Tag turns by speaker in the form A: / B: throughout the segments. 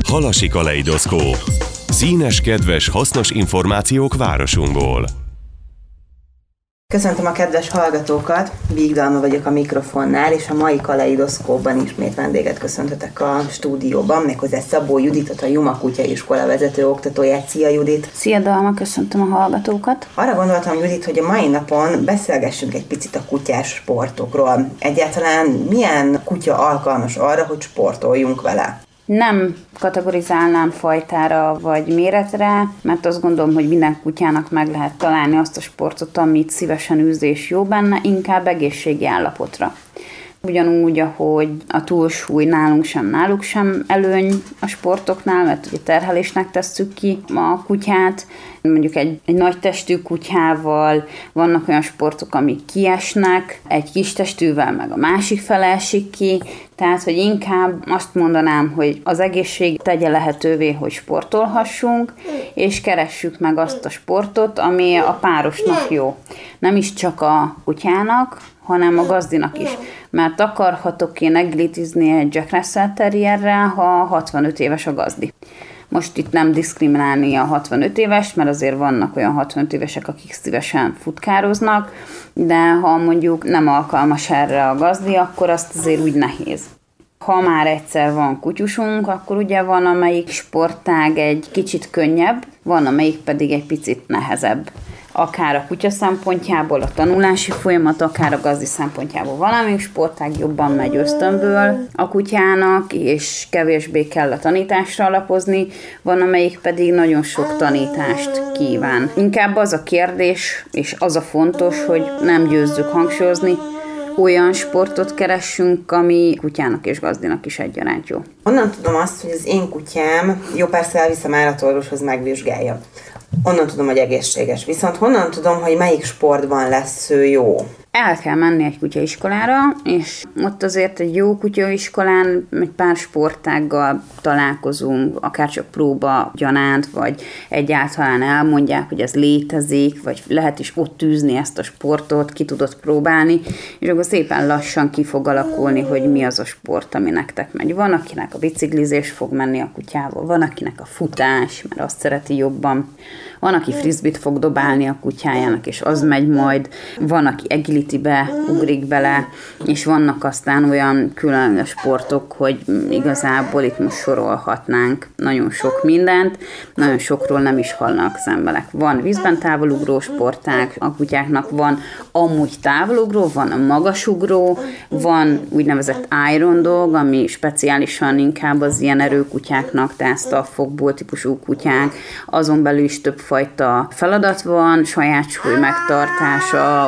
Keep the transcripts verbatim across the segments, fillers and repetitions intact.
A: Halasi kaleidoszkóp. Színes, kedves, hasznos információk városunkból.
B: Köszöntöm a kedves hallgatókat, Víg Dalma vagyok a mikrofonnál, és a mai kaleidoszkópban ismét vendéget köszöntetek a stúdióban, méghozzá Szabó Juditot, a Juma Kutyaiskola vezető oktatóját. Szia, Judit!
C: Szia, Dalma, köszöntöm a hallgatókat!
B: Arra gondoltam, Judit, hogy a mai napon beszélgessünk egy picit a kutyás sportokról. Egyáltalán milyen kutya alkalmas arra, hogy sportoljunk vele?
C: Nem kategorizálnám fajtára vagy méretre, mert azt gondolom, hogy minden kutyának meg lehet találni azt a sportot, amit szívesen űz és jó benne, inkább egészségi állapotra. Ugyanúgy, ahogy a túlsúly nálunk sem, náluk sem előny a sportoknál, mert ugye terhelésnek tesszük ki a kutyát, mondjuk egy, egy nagy testű kutyával vannak olyan sportok, amik kiesnek, egy kis testűvel meg a másik fele esik ki, tehát, hogy inkább azt mondanám, hogy az egészség tegye lehetővé, hogy sportolhassunk, és keressük meg azt a sportot, ami a párosnak jó. Nem is csak a kutyának, hanem a gazdinak is. Mert akarhatok én agilitizni egy Jack Russell Terrierrel, ha hatvanöt éves a gazdi. Most itt nem diszkriminálni a hatvanöt éves, mert azért vannak olyan hatvanöt évesek, akik szívesen futkároznak, de ha mondjuk nem alkalmas erre a gazdi, akkor azt azért úgy nehéz. Ha már egyszer van kutyusunk, akkor ugye van, amelyik sportág egy kicsit könnyebb, van, amelyik pedig egy picit nehezebb. Akár a kutya szempontjából, a tanulási folyamat, akár a gazdi szempontjából. Valamelyik sportág jobban megy ösztönből a kutyának, és kevésbé kell a tanításra alapozni, van, amelyik pedig nagyon sok tanítást kíván. Inkább az a kérdés, és az a fontos, hogy nem győzzük hangsúlyozni, olyan sportot keressünk, ami kutyának és gazdinak is egyaránt jó.
B: Honnan tudom azt, hogy az én kutyám, jó persze elviszem állatorvoshoz, megvizsgálja. Onnan tudom, hogy egészséges. Viszont honnan tudom, hogy melyik sportban lesz ő jó?
C: El kell menni egy kutyaiskolára, és ott azért egy jó kutyaiskolán egy pár sportággal találkozunk, akár csak próba gyanánt, vagy egyáltalán elmondják, hogy ez létezik, vagy lehet is ott űzni ezt a sportot, ki tudod próbálni, és akkor szépen lassan ki fog alakulni, hogy mi az a sport, ami nektek megy. Van, akinek a biciklizés fog menni a kutyával, van, akinek a futás, mert azt szereti jobban, van, aki frisbit fog dobálni a kutyájának, és az megy majd, van, aki agility-be ugrik bele, és vannak aztán olyan különleges sportok, hogy igazából itt most sorolhatnánk nagyon sok mindent, nagyon sokról nem is hallnak az emberek. Van vízben távolugró sportág, a kutyáknak van amúgy távolugró, van a magasugró, van úgynevezett iron dog, ami speciálisan inkább az ilyen erőkutyáknak, tehát a fogból típusú kutyák, azon belül is több fajta feladat van, saját súly megtartása,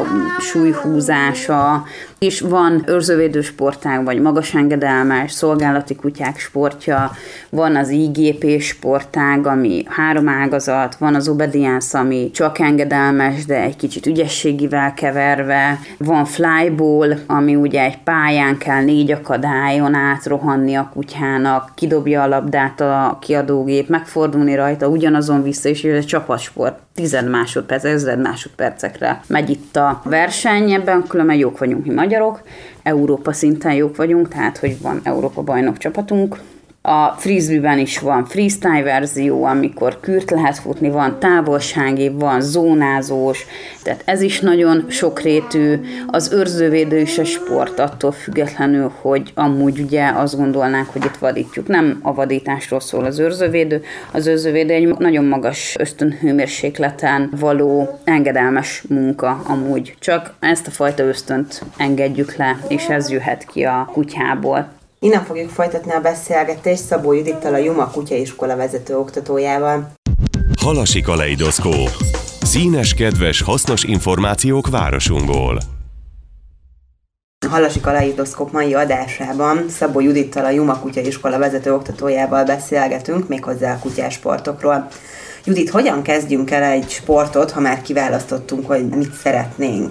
C: súlyhúzása, és van őrzővédő sportág, vagy magas engedelmes, szolgálati kutyák sportja, van az I G P sportág, ami három ágazat, van az obedience, ami csak engedelmes, de egy kicsit ügyességivel keverve, van flyball, ami ugye egy pályán kell négy akadályon átrohanni a kutyának, kidobja a labdát a kiadógép, megfordulni rajta, ugyanazon vissza, és ez egy csapatsport. Tized másodperc, ezred másodpercekre megy itt a verseny, ebben különben jók vagyunk mi magyarok, Európa szinten jók vagyunk, tehát hogy van Európa bajnok csapatunk. A frisbee-ben is van freestyle verzió, amikor kürt lehet futni, van távolsági, van zónázós, tehát ez is nagyon sokrétű. Az őrzővédő is a sport, attól függetlenül, hogy amúgy ugye azt gondolnánk, hogy itt vadítjuk. Nem a vadításról szól az őrzővédő, az őrzővédő egy nagyon magas ösztönhőmérsékleten való engedelmes munka amúgy. Csak ezt a fajta ösztönt engedjük le, és ez jöhet ki a kutyából.
B: Innen fogjuk folytatni a beszélgetést Szabó Judittal, a Juma Kutyaiskola vezető oktatójával.
A: Halasi kaleidoszkóp. Színes, kedves, hasznos információk városunkból.
B: A Halasi kaleidoszkóp mai adásában Szabó Judittal, a Juma Kutyaiskola vezető oktatójával beszélgetünk, méghozzá a kutyásportokról. Judit, hogyan kezdjünk el egy sportot, ha már kiválasztottunk, hogy mit szeretnénk?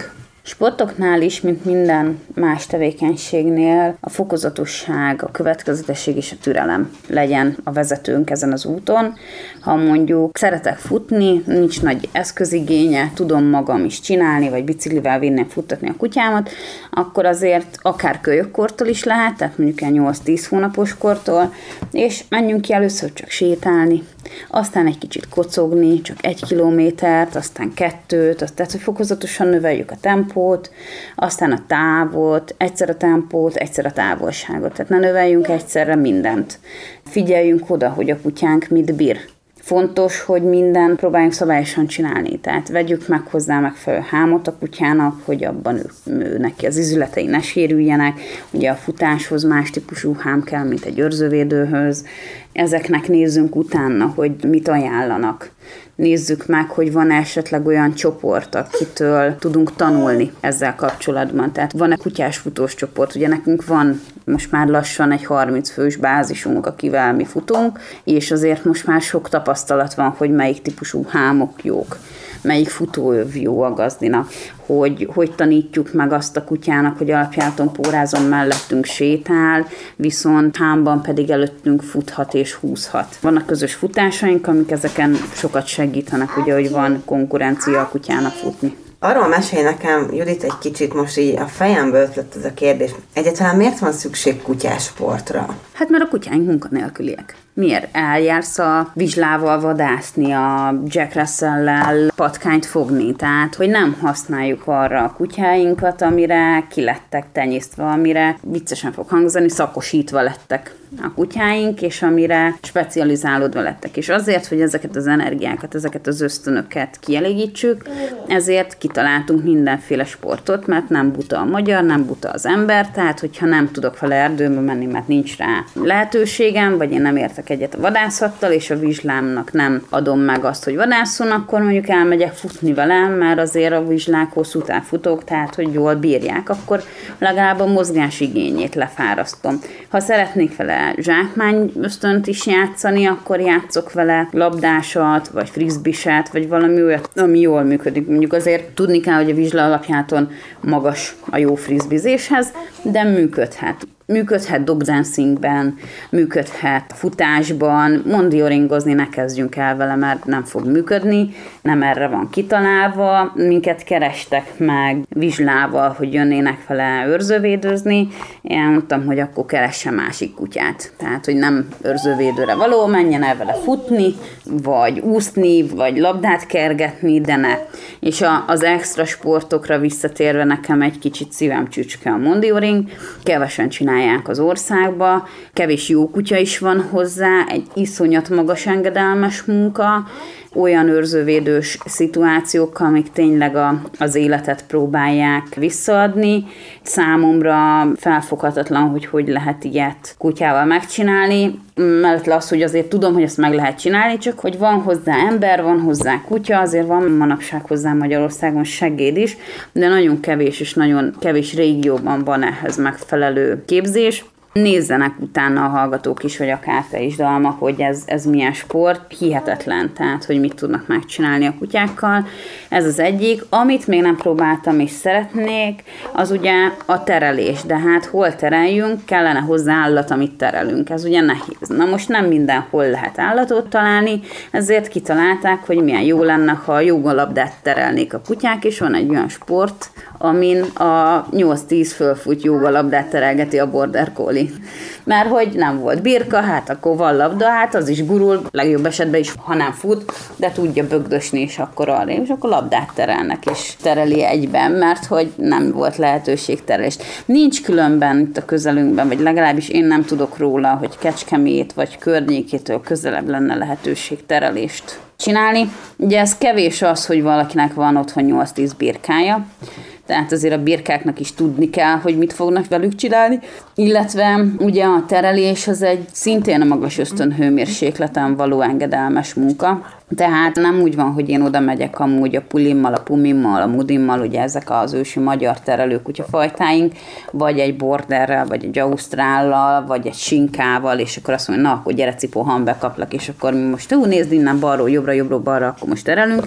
C: Sportoknál is, mint minden más tevékenységnél, a fokozatosság, a következetesség és a türelem legyen a vezetőnk ezen az úton. Ha mondjuk szeretek futni, nincs nagy eszközigénye, tudom magam is csinálni, vagy biciklivel vinni, futtatni a kutyámat, akkor azért akár kölyökkortól is lehet, tehát mondjuk egy nyolc-tíz hónapos kortól, és menjünk ki először csak sétálni, aztán egy kicsit kocogni, csak egy kilométert, aztán kettőt, azt, tehát hogy fokozatosan növeljük a tempót, aztán a távot, egyszer a tempót, egyszer a távolságot, tehát ne növeljünk egyszerre mindent. Figyeljünk oda, hogy a kutyánk mit bír. Fontos, hogy mindent próbáljunk szabályosan csinálni, tehát vegyük meg hozzá megfelelő hámot a kutyának, hogy abban ő, ő neki az izületei ne sérüljenek. Ugye a futáshoz más típusú hám kell, mint egy őrzővédőhöz. Ezeknek nézzünk utána, hogy mit ajánlanak. Nézzük meg, hogy van esetleg olyan csoport, akitől tudunk tanulni ezzel kapcsolatban. Tehát van-e kutyás futós csoport, ugye nekünk van most már lassan egy harminc fős bázisunk, akivel mi futunk, és azért most már sok tapasztalat van, hogy melyik típusú hámok jók, melyik futóöv jó a gazdinak, hogy, hogy tanítjuk meg azt a kutyának, hogy alapjáton pórázon mellettünk sétál, viszont hámban pedig előttünk futhat és húzhat. Vannak közös futásaink, amik ezeken sokat segítenek, ugye, hogy van konkurencia a kutyának futni.
B: Arról mesélj nekem, Judit, egy kicsit most így a fejemből ötlött ez a kérdés. Egyáltalán miért van szükség kutyásportra?
C: Hát mert a kutyáink munkanélküliek. Miért? Eljársz a vizslával vadászni, a Jack Russell-lel patkányt fogni, tehát hogy nem használjuk arra a kutyáinkat, amire kilettek tenyésztve, amire viccesen fog hangzani, szakosítva lettek a kutyáink, és amire specializálódva lettek. És azért, hogy ezeket az energiákat, ezeket az ösztönöket kielégítsük, ezért kitaláltunk mindenféle sportot, mert nem buta a magyar, nem buta az ember, tehát hogyha nem tudok vele erdőbe menni, mert nincs rá lehetőségem, vagy én nem értek egyet a vadászattal, és a vizslámnak nem adom meg azt, hogy vadászon, akkor mondjuk elmegyek futni velem, mert azért a vizslák hosszú távfutók, tehát hogy jól bírják, akkor legalább a mozgás igényét lefárasztom. Ha szeretnék vele zsákmány ösztönt is játszani, akkor játszok vele labdásat, vagy frisbiset, vagy valami olyat, ami jól működik. Mondjuk azért tudni kell, hogy a vizsla alapjáton magas a jó frisbizéshez, de működhet. Működhet dogdancingben, működhet futásban, mondioringozni ne kezdjünk el vele, mert nem fog működni, nem erre van kitalálva. Minket kerestek meg vizslával, hogy jönnének vele őrzővédőzni. Én mondtam, hogy akkor keresse másik kutyát. Tehát, hogy nem őrzővédőre való, menjen el vele futni, vagy úszni, vagy labdát kergetni, de ne. És a, az extra sportokra visszatérve nekem egy kicsit szívem csücske a mondioring, kevesen csinál az országba, kevés jó kutya is van hozzá, egy iszonyat magas engedelmes munka, olyan őrzővédős szituációk, amik tényleg a, az életet próbálják visszaadni. Számomra felfoghatatlan, hogy hogy lehet ilyet kutyával megcsinálni, mellett az, hogy azért tudom, hogy ezt meg lehet csinálni, csak hogy van hozzá ember, van hozzá kutya, azért van manapság hozzá Magyarországon segéd is, de nagyon kevés és nagyon kevés régióban van ehhez megfelelő képzés. Nézzenek utána a hallgatók is, vagy akár te is, Dalma, hogy ez, ez milyen sport, hihetetlen, tehát, hogy mit tudnak megcsinálni a kutyákkal. Ez az egyik. Amit még nem próbáltam és szeretnék, az ugye a terelés, de hát hol tereljünk, kellene hozzá állat, amit terelünk. Ez ugye nehéz. Na most nem mindenhol lehet állatot találni, ezért kitalálták, hogy milyen jó lenne, ha jogalabdát terelnék a kutyák, és van egy olyan sport, amin a nyolc-tíz fölfut jogalabdát terelgeti a border collie. Mert hogy nem volt birka, hát akkor van labda, hát az is gurul, legjobb esetben is, ha nem fut, de tudja bögdösni, és akkor arra, és akkor labdát terelnek, és tereli egyben, mert hogy nem volt lehetőség terelést. Nincs különben itt a közelünkben, vagy legalábbis én nem tudok róla, hogy Kecskemét vagy környékétől közelebb lenne lehetőség terelést csinálni. Ugye ez kevés az, hogy valakinek van otthon nyolc-tíz birkája, tehát azért a birkáknak is tudni kell, hogy mit fognak velük csinálni, illetve ugye a terelés az egy szintén a magas ösztönhőmérsékleten való engedelmes munka, tehát nem úgy van, hogy én oda megyek amúgy a pulimmal, a pumimmal, a mudimmal, ugye ezek az ősi magyar terelőkutyafajtáink, vagy egy borderrel, vagy egy ausztrállal, vagy egy sinkával, és akkor azt mondja, na, akkor gyere cipó, han bekaplak, és akkor mi most, ú, nézd innen balról, jobbra, jobbra, balra, akkor most terelünk.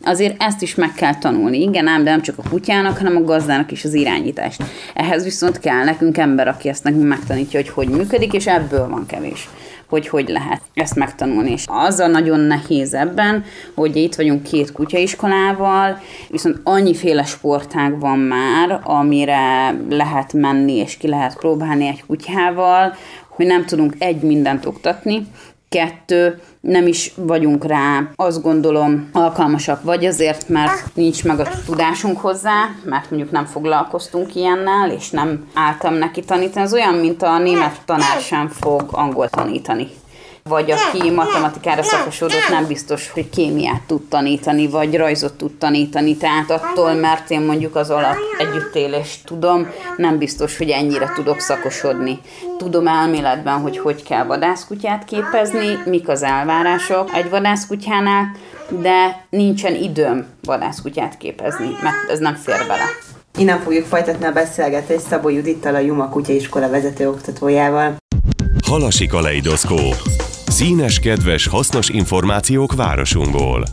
C: azért ezt is meg kell tanulni. Igen ám, de nem csak a kutyának, hanem a gazdának is az irányítást. Ehhez viszont kell nekünk ember, aki ezt nekünk megtanítja, hogy hogy működik, és ebből van kevés. Hogy hogy lehet ezt megtanulni. És az a nagyon nehéz ebben, hogy itt vagyunk két kutyaiskolával, viszont annyiféle sportág van már, amire lehet menni, és ki lehet próbálni egy kutyával, hogy nem tudunk egy mindent oktatni, kettő, nem is vagyunk rá, azt gondolom, alkalmasak, vagy azért, mert nincs meg a tudásunk hozzá, mert mondjuk nem foglalkoztunk ilyennel, és nem álltam neki tanítani. Ez olyan, mint a német tanár sem fog angol tanítani. Vagy aki matematikára szakosodott, nem biztos, hogy kémiát tud tanítani, vagy rajzot tud tanítani. Tehát attól, mert én mondjuk az alap együttélést tudom, nem biztos, hogy ennyire tudok szakosodni. Tudom elméletben, hogy hogy kell vadászkutyát képezni, mik az elvárások egy vadászkutyánál, de nincsen időm vadászkutyát képezni, mert ez nem fér bele.
B: Innen fogjuk folytatni a beszélgetést Szabó Judittal, a Juma kutyaiskola vezető oktatójával.
A: Halasi kaleidoszkóp. Színes, kedves, hasznos információk városunkból.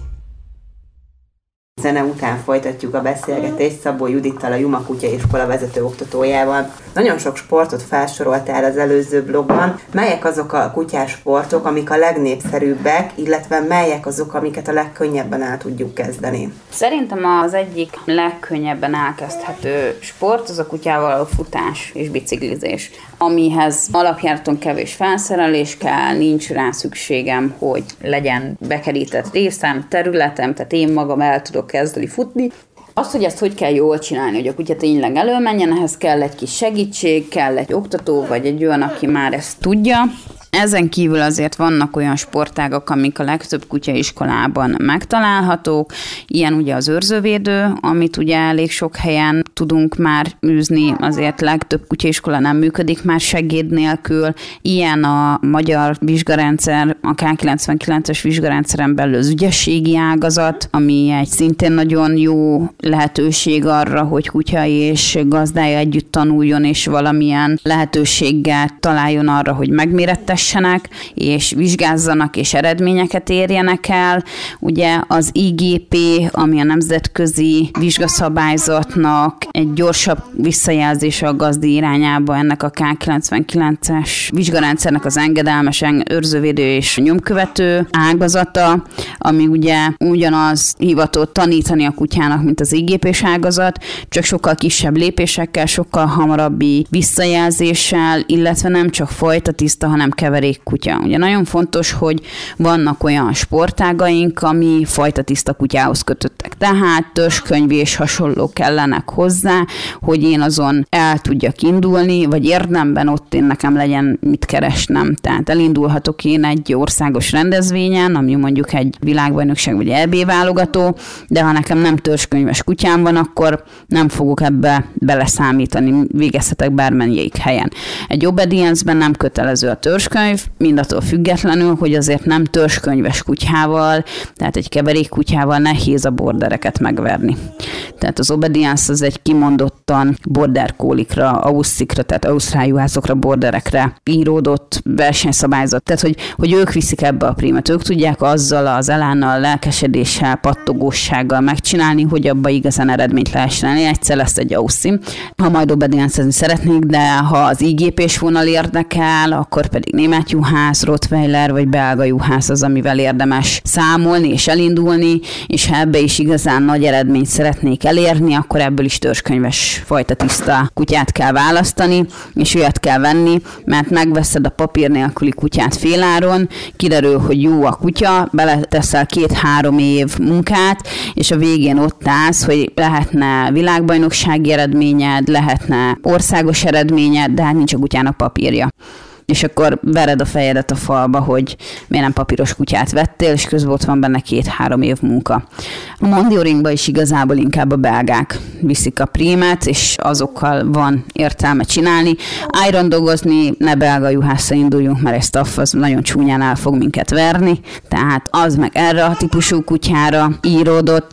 B: Zene után folytatjuk a beszélgetést Szabó Judittal, a Juma kutyaiskola vezető oktatójával. Nagyon sok sportot felsoroltál az előző blogban. Melyek azok a kutyás sportok, amik a legnépszerűbbek, illetve melyek azok, amiket a legkönnyebben el tudjuk kezdeni?
C: Szerintem az egyik legkönnyebben elkezdhető sport az a kutyával való futás és biciklizés, amihez alapjáraton kevés felszerelés kell, nincs rá szükségem, hogy legyen bekerített részem, területem, tehát én magam el tudok kezdeni futni. Azt, hogy ezt hogy kell jól csinálni, hogy a kutya tényleg előmenjen, ehhez kell egy kis segítség, kell egy oktató, vagy egy olyan, aki már ezt tudja. Ezen kívül azért vannak olyan sportágak, amik a legtöbb kutyaiskolában megtalálhatók. Ilyen ugye az őrzővédő, amit ugye elég sok helyen tudunk már űzni, azért legtöbb kutyaiskola nem működik már segéd nélkül. Ilyen a magyar vizsgarendszer, a ká kilencvenkilences vizsgarendszeren belül az ügyességi ágazat, ami egy szintén nagyon jó lehetőség arra, hogy kutya és gazdája együtt tanuljon, és valamilyen lehetőséggel találjon arra, hogy megmérettessenek, és vizsgázzanak, és eredményeket érjenek el. Ugye az i gé pé, ami a nemzetközi vizsgaszabályzatnak egy gyorsabb visszajelzése a gazdi irányába, ennek a ká kilencvenkilences vizsgarendszernek az engedelmes őrzővédő és nyomkövető ágazata, ami ugye ugyanaz hivatott tanítani a kutyának, mint az i gé pés ágazat, csak sokkal kisebb lépésekkel, sokkal hamarabbi visszajelzéssel, illetve nem csak fajtatiszta, hanem keverék kutya. Ugye nagyon fontos, hogy vannak olyan sportágaink, ami fajtatiszta kutyához kötöttek. Tehát törzskönyv és hasonló kellenek hozzá, hogy én azon el tudjak indulni, vagy érdemben ott én nekem legyen mit keresnem. Tehát elindulhatok én egy országos rendezvényen, ami mondjuk egy világbajnokság vagy é bé válogató, de ha nekem nem törzskönyves kutyám van, akkor nem fogok ebbe beleszámítani, végezhetek bármelyik helyen. Egy obedience-ben nem kötelező a törzskönyv, mindattól függetlenül, hogy azért nem törzskönyves kutyával, tehát egy keverék kutyával nehéz a bordereket megverni. Tehát az obedience az egy kimondottan border colliekra, auszikra, tehát ausztrál juhászokra, borderekre íródott versenyszabályzat. Tehát, hogy, hogy ők viszik ebbe a prímet, ők tudják azzal az elánnal, lelkesedéssel, pattogóssággal megcsinálni, hogy abba igazán eredményt lehessen elérni. Egyszer lesz egy auszim, ha majd obedience-ezni szeretnék, de ha az i gé pés vonal érdekel, akkor pedig német juhász, rottweiler vagy belga juhász az, amivel érdemes számolni és elindulni, és ha ebbe is igazán nagy eredményt szeretnék elérni, akkor ebből is törzskönyves fajta tiszta kutyát kell választani, és olyat kell venni, mert megveszed a papír nélküli kutyát féláron, kiderül, hogy jó a kutya, beleteszel két-három év munkát, és a végén ott állsz, hogy lehetne világbajnoksági eredményed, lehetne országos eredményed, de hát nincs a kutyának papírja. És akkor vered a fejedet a falba, hogy miért nem papíros kutyát vettél, és közben ott van benne két-három év munka. A Mondioringba is igazából inkább a belgák viszik a prímet, és azokkal van értelme csinálni. Irondogozni, ne belga juhászra induljunk, mert egy staff az nagyon csúnyán el fog minket verni, tehát az meg erre a típusú kutyára íródott.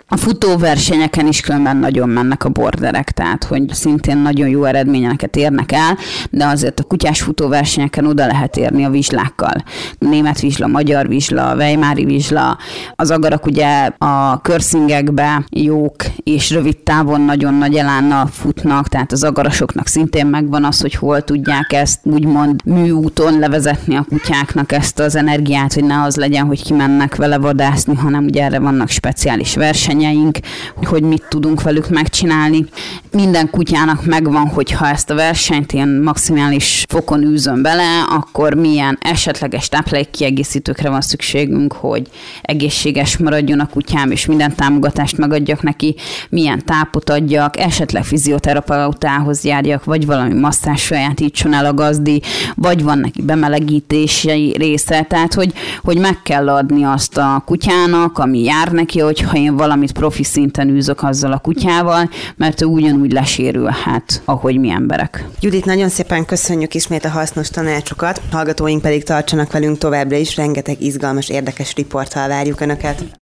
C: A futóversenyeken is különben nagyon mennek a borderek, tehát hogy szintén nagyon jó eredményeket érnek el, de azért a kutyás futóversenyeken oda lehet érni a vizslákkal. Német vizsla, magyar vizsla, weimári vizsla, az agarak ugye a körszingekbe jók, és rövid távon nagyon nagy elánnal futnak, tehát az agarasoknak szintén megvan az, hogy hol tudják ezt úgymond műúton levezetni a kutyáknak ezt az energiát, hogy ne az legyen, hogy kimennek vele vadászni, hanem ugye erre vannak speciális versenyeink, hogy mit tudunk velük megcsinálni. Minden kutyának megvan, hogyha ezt a versenyt ilyen maximális fokon űzöm bele, akkor milyen esetleges táplálékkiegészítőkre van szükségünk, hogy egészséges maradjon a kutyám, és minden támogatást megadjak neki, milyen tápot adjak, esetleg fizioterapeutához járjak, vagy valami masszás sajátítson el a gazdi, vagy van neki bemelegítési része, tehát hogy, hogy meg kell adni azt a kutyának, ami jár neki, hogyha én valamit profi szinten űzök azzal a kutyával, mert ő ugyanúgy lesérülhet, ahogy mi emberek.
B: Judit, nagyon szépen köszönjük ismét a hasznos tanácsokat, hallgatóink pedig tartsanak velünk továbbra is, rengeteg izgalmas, érdekes riporttal várjuk Önöket.